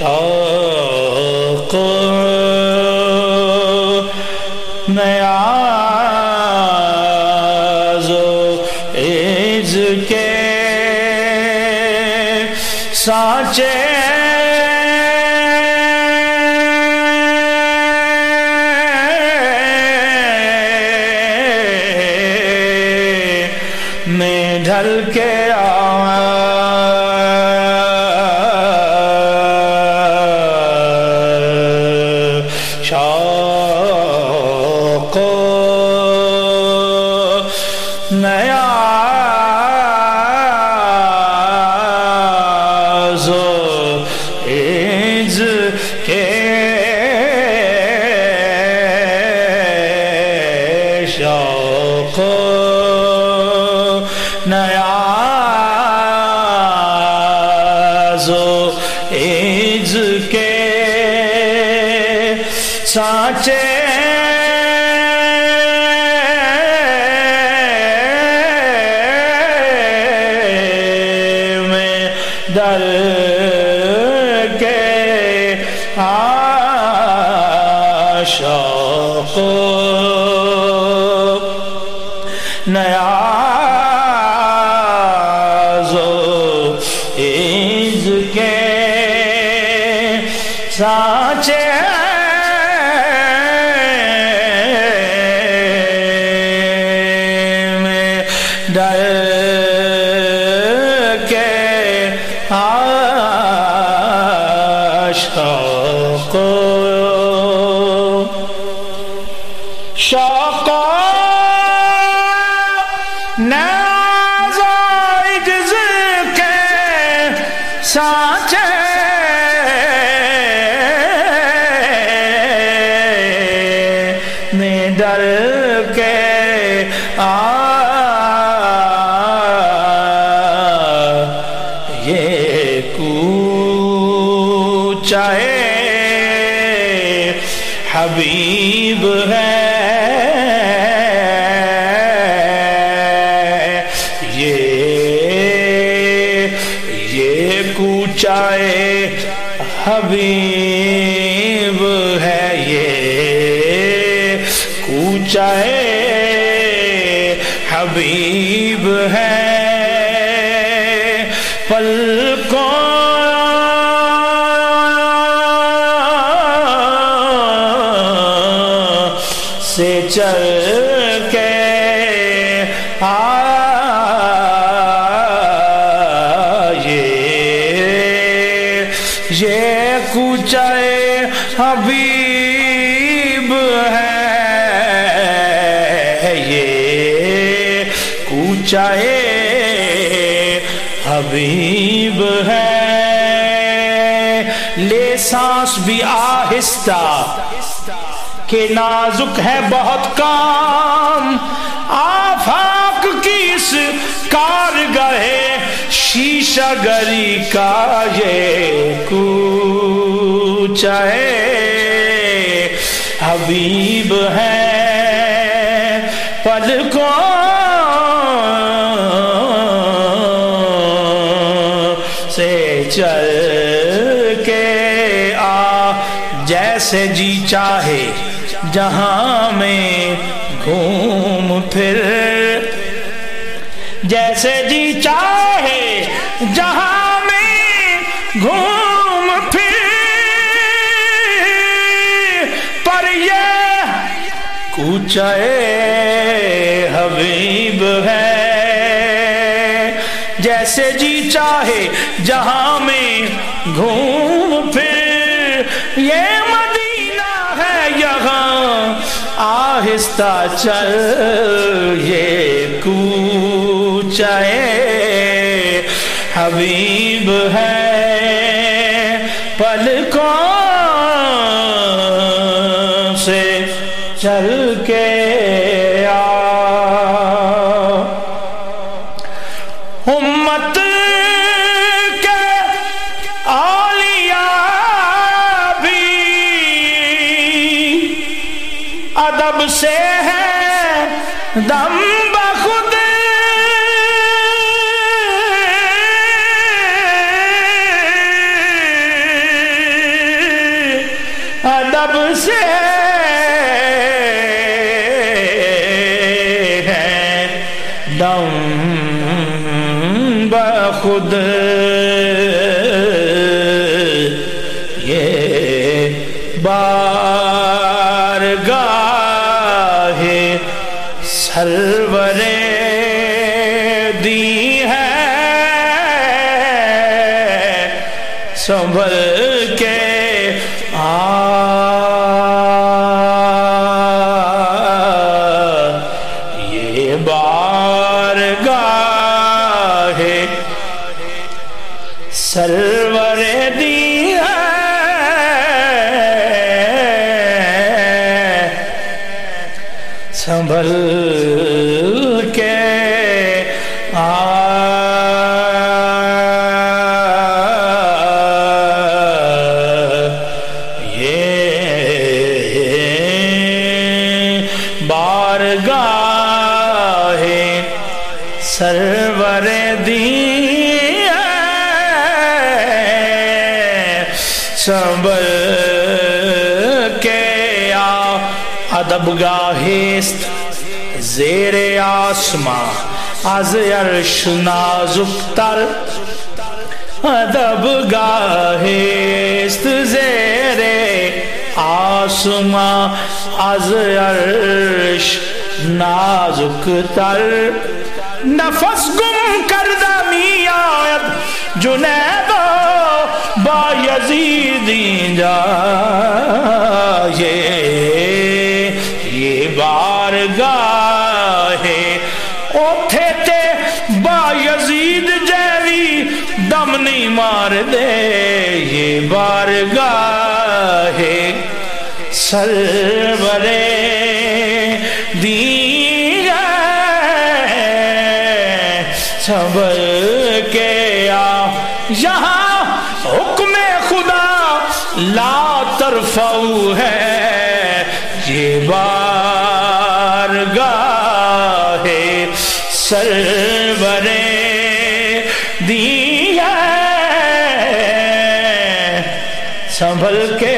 شوق نیاز و عز کے سانچے میں ڈھل کے شوق نیاز و عز کے شوق نیاز و عز کے سانچے میں ڈر کے شوق نیاز و عز کے سانچے میں ڈر کے شوق شوق نیاز و عز کے سانچے میں ڈر کے یہ کوچہ حبیب ہے یہ کوچہ حبیب ہے یہ کوچہ حبیب ہے پلکوں سے چل کے یہ کوچہ حبیب ہے یہ کوچہ حبیب ہے لے سانس بھی آہستہ کہ نازک ہے بہت کام آفاق کی اس کارگاہ شیشہ گری کا یہ کوچہ حبیب ہے پلکوں سے چل کے جیسے جی چاہے جہاں میں گھوم پھر جیسے جی چاہے جہاں میں گھوم پھر پر یہ کوچہ حبیب ہے جیسے جی چاہے جہاں میں گھوم پھر یہ مدینہ ہے یہاں آہستہ چل یہ کوچہ حبیب ہے پلکوں سے چل کے امت کے اولیاء بھی ادب سے ہے دم بخود ادب سے ہے دم بخود یہ بارگاہ سرور دی ہے سنبھل کے یہ بارگاہ سرور دی ہے سنبھل کے بارگاہ سرور دی سنبھل کے ادب گاہست زیر آسماں از عرش نازک تر ادب گاہست زیر آسماں از عرش نازک تر نفس گم کردہ می آید جنید با یزیدی جائے یہ بارگاہ اوتھے تے با یزید جیوی دم نہیں مار دے یہ بارگاہ سرور دی سنبھل کے یہاں حکم خدا لا ترفعو ہے یہ بارگاہ سرور دی سنبھل کے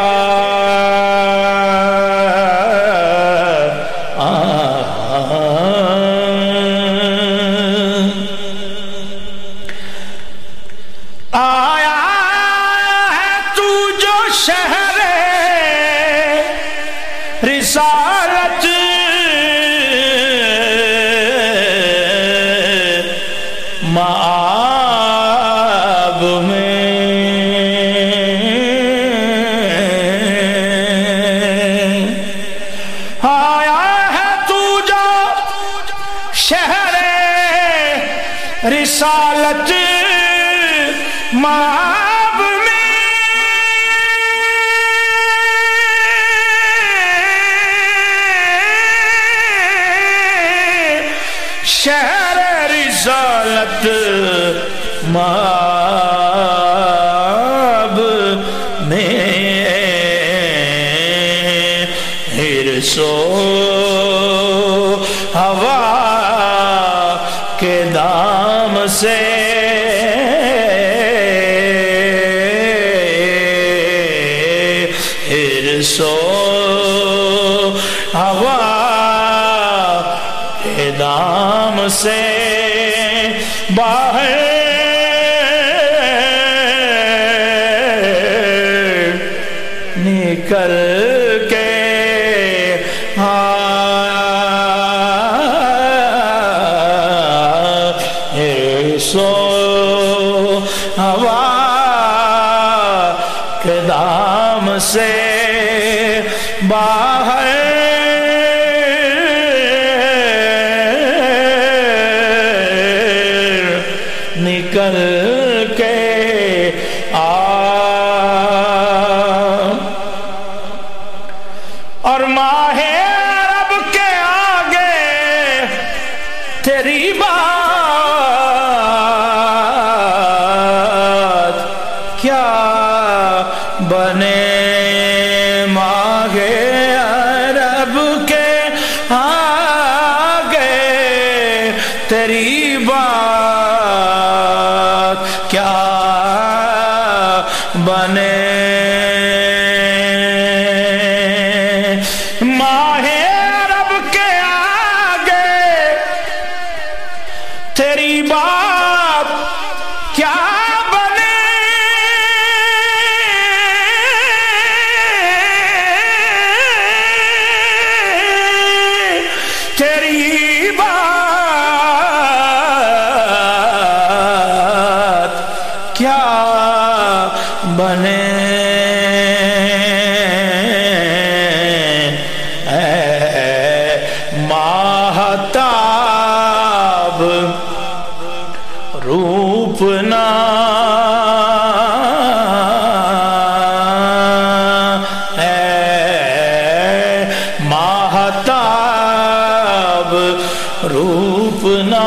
آیا ہے تو جو شہر رسالت مآب میں آیا ہے تو جو شہر رسالت مآب میں شہر رسالت مآب میں حرص و ہوا کے دام سے حرص و ہوا کے دام سے باہر نکل کے حرص و ہوا کے دام سے باہر نکل کے اور ماہ عرب کے آگے تیری بات کیا بنے ماہ عرب کے آگے تیری بات کیا بنے माहताब रूप ना माहताब रूप ना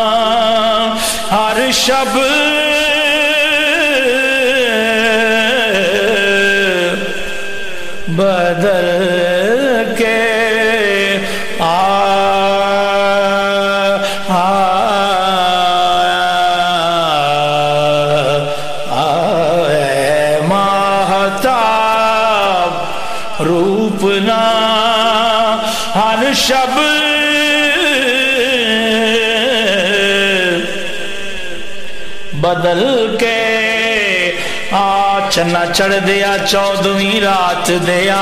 हर शब बदल के माहताब रूप ना हर शब बदल के चन्ना चढ़ दिया 14वीं रात दिया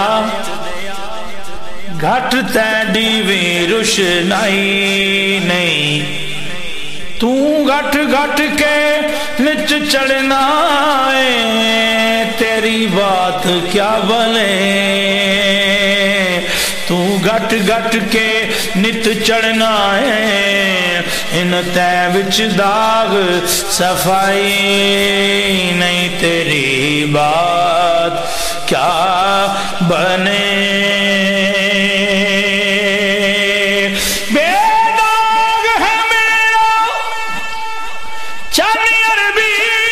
घट तैडी भी रुशनाई नहीं तू घट घट के निच चढ़ना है तेरी बात क्या बने तू घट घट के नित चढ़ना है इन तै विच दाग सफाई नहीं तेरी बात क्या बने बेदाग है मेरा चन अरबी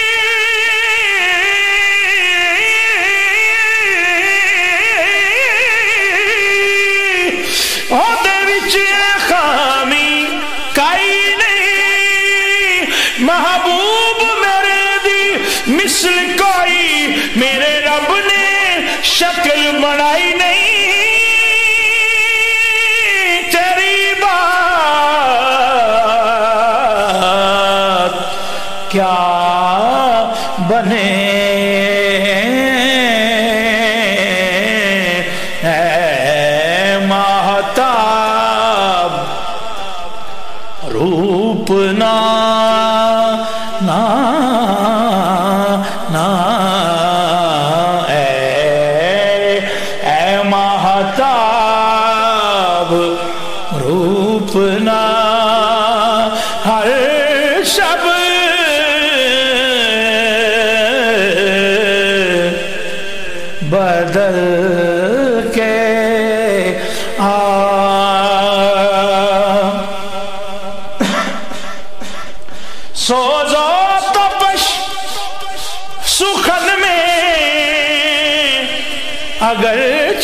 ओदे विच खामी काई नहीं महबूब मेरे दी मिसल कोई मेरे रब ने शक्ल बनाई नहीं तेरी बात क्या बने माहताब रूप ना ना ना माहताब रूप ना हर शब बदल के सोजो तपश सुखन में अगर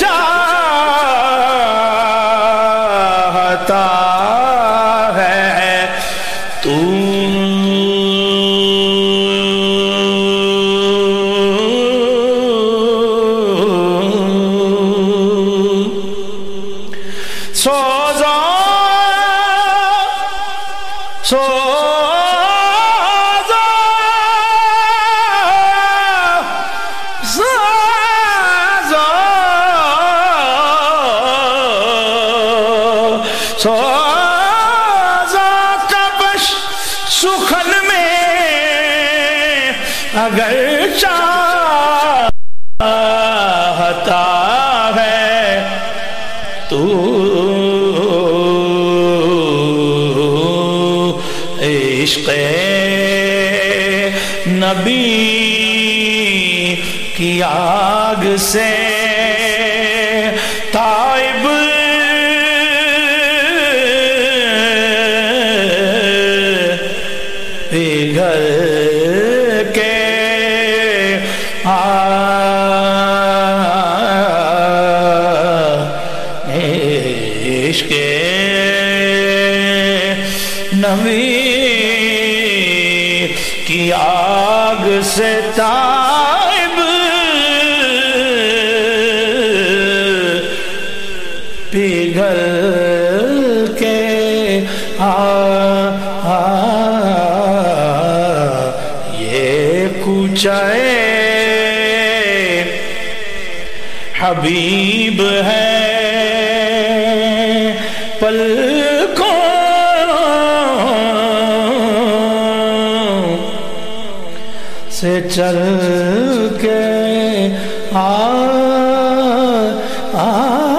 चाहता है तू सोजो तपश सुखन में अगर चाहता है तू इश्क़ नबी की आग से ताइब पिघल के इश्क़ नबी की आग से ताइब पिघल के ये कूचाए हबीब है पलकों سے چل کے آ